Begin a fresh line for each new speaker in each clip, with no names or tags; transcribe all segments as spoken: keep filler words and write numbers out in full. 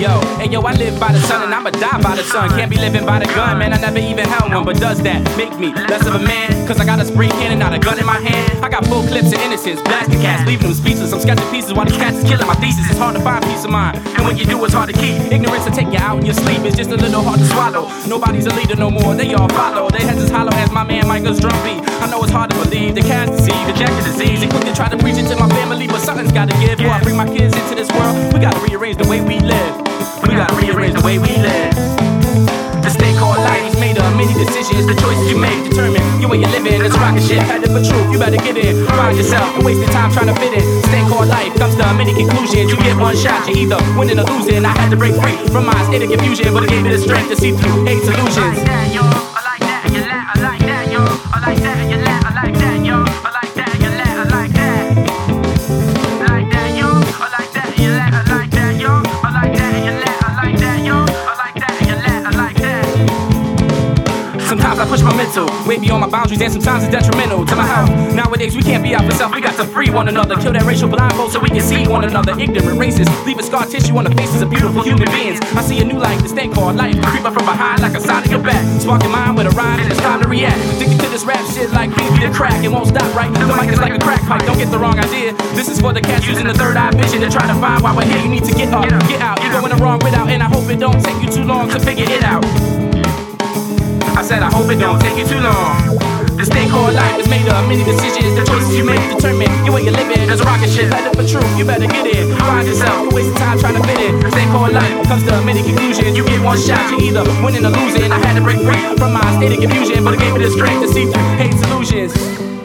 Yo, hey yo, I live by the sun and I'ma die by the sun. Can't be living by the gun, man, I never even held one. But does that make me less of a man? Cause I got a spray can and not a gun in my hand. I got full clips of innocence, blasting cats, leaving them speechless. I'm sketching pieces while these cats is killing my thesis. It's hard to find peace of mind, and when you do, it's hard to keep. Ignorance will take you out in your sleep, it's just a little hard to swallow. Nobody's a leader no more, they all follow. Their heads as hollow as my man Michael's drum beat. I know it's hard to believe, the cats deceive, the jacket disease. They quick to try to preach it to my family, but something's gotta give. Before I bring my kids into this world, we gotta rearrange the way we live. We gotta rearrange the way we live. This thing called life is made of many decisions. The choices you make determine your way you're living. It's rocket shit, headed for truth. You better get in, find yourself. You're wasting time trying to fit in. This thing called life comes to many conclusions. You get one shot, you either winning or losing. I had to break free from my state of confusion, but it gave me the strength to see through hate solutions.
I like that, yo. I like that, you laugh. I like that, yo. I like that, you laugh. I like that, yo. I like that, you laugh. I like that. I like that, yo. I like that, you laugh. I like that, yo. I like that, you laugh. I like that, yo. I like that, you laugh. I like that.
Sometimes I push my mental way beyond my boundaries, and sometimes it's detrimental to my health. Nowadays we can't be out for self, we got to free one another. Kill that racial blindfold so we can see one another. Ignorant racists, leaving scar tissue on the faces of beautiful human beings. I see a new life, this thing called life. Creep up from behind like a sign of your back. Spark your mind with a rhyme and it's time to react. Addicted to this rap shit like B B to crack. It won't stop, right? The mic is like a crack pipe, don't get the wrong idea. This is for the cats using the third eye vision to try to find why we're here. You need to get up, get out. You're going the wrong without, and I hope it don't take you too long to figure it out. I said I hope it don't take you too long. This thing called life is made of many decisions. The choices you make determine your way you're living. There's a rocket ship headed for truth. You better get in, find yourself. You're wasting time trying to fit in. This thing called life comes to many conclusions. You get one shot, you either winning or losing. I had to break free from my state of confusion, but it gave me the strength to see through hate solutions.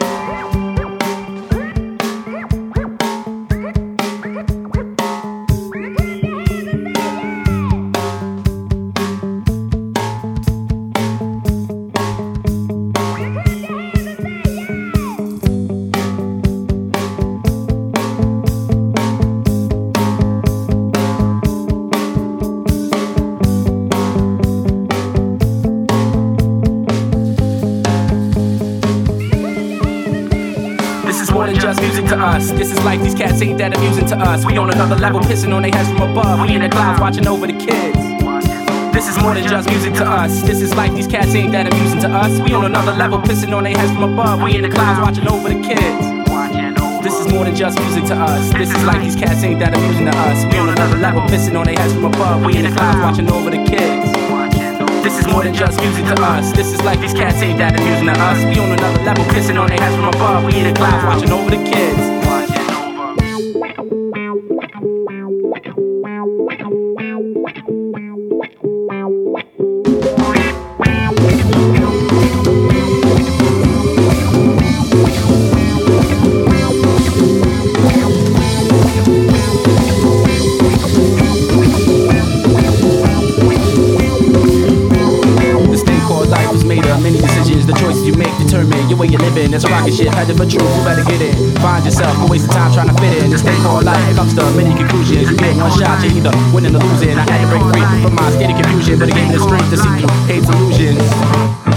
This is more than just music to us. This is like these cats ain't that amusing to us. We on another level, pissing on their heads from above. We in the clouds watching over the kids. This is more than just music to us. This is like these cats ain't that amusing to us. We on another level, pissing on their heads from above. We in the clouds watching over the kids. This is more than just music to us. This is like these cats ain't that amusing to us. We on another level, pissing on their heads from above. We in the clouds watching over the kids. This is more than just music to us. This is like these cats ain't that amusing to us. We on another level, pissing on their heads from above. We in the clouds watching over the kids. Many decisions, the choices you make determine your way you're living. It's a rocket ship headed for truth, you better get in. Find yourself, you're wasting time trying to fit in. This thing called life comes to many conclusions. You get one shot, you're either winning or losing. I had to break free from my state of confusion, but it gave me the strength to see through hate solutions.